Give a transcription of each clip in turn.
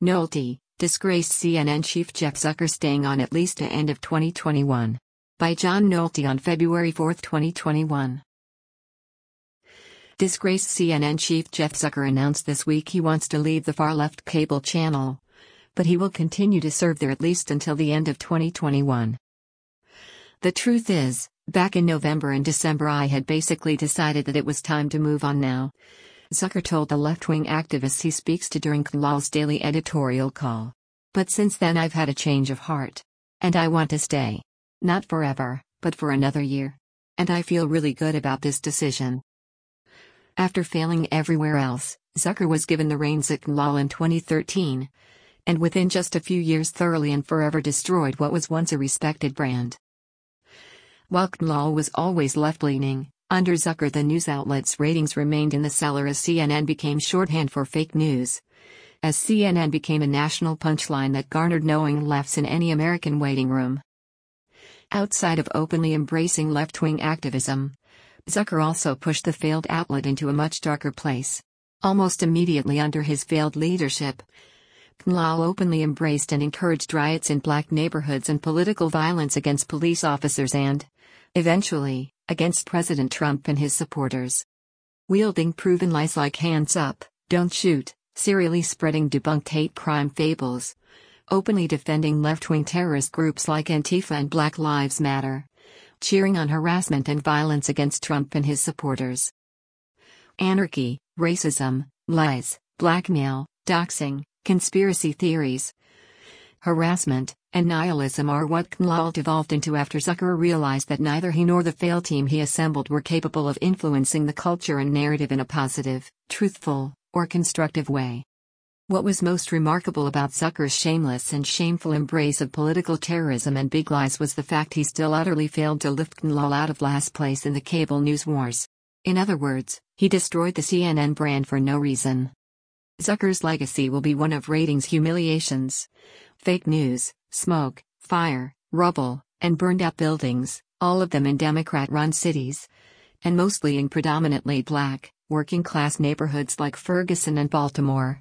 Nolte, disgraced CNN chief Jeff Zucker staying on at least to end of 2021. By John Nolte on February 4, 2021. Disgraced CNN chief Jeff Zucker announced this week he wants to leave the far-left cable channel, but he will continue to serve there at least until the end of 2021. The truth is, back in November and December I had basically decided that it was time to move on now, Zucker told the left-wing activists he speaks to during KNL's daily editorial call. But since then I've had a change of heart. And I want to stay. Not forever, but for another year. And I feel really good about this decision. After failing everywhere else, Zucker was given the reins at KNL in 2013, and within just a few years thoroughly and forever destroyed what was once a respected brand. While KNL was always left-leaning, under Zucker the news outlet's ratings remained in the cellar as CNN became shorthand for fake news. As CNN became a national punchline that garnered knowing laughs in any American waiting room. Outside of openly embracing left-wing activism, Zucker also pushed the failed outlet into a much darker place. Almost immediately under his failed leadership, KNL openly embraced and encouraged riots in black neighborhoods and political violence against police officers and, eventually, against President Trump and his supporters. Wielding proven lies like hands up, don't shoot, serially spreading debunked hate crime fables, openly defending left-wing terrorist groups like Antifa and Black Lives Matter, cheering on harassment and violence against Trump and his supporters. Anarchy, racism, lies, blackmail, doxing, conspiracy theories, harassment, and nihilism are what KNL devolved into after Zucker realized that neither he nor the failed team he assembled were capable of influencing the culture and narrative in a positive, truthful, or constructive way. What was most remarkable about Zucker's shameless and shameful embrace of political terrorism and big lies was the fact he still utterly failed to lift KNL out of last place in the cable news wars. In other words, he destroyed the CNN brand for no reason. Zucker's legacy will be one of ratings humiliations. Fake news, smoke, fire, rubble, and burned-out buildings, all of them in Democrat-run cities, and mostly in predominantly black, working-class neighborhoods like Ferguson and Baltimore.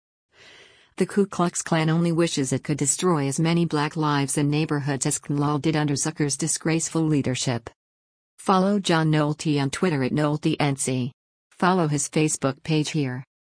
The Ku Klux Klan only wishes it could destroy as many black lives and neighborhoods as KNL did under Zucker's disgraceful leadership. Follow John Nolte on Twitter at NolteNC. Follow his Facebook page here.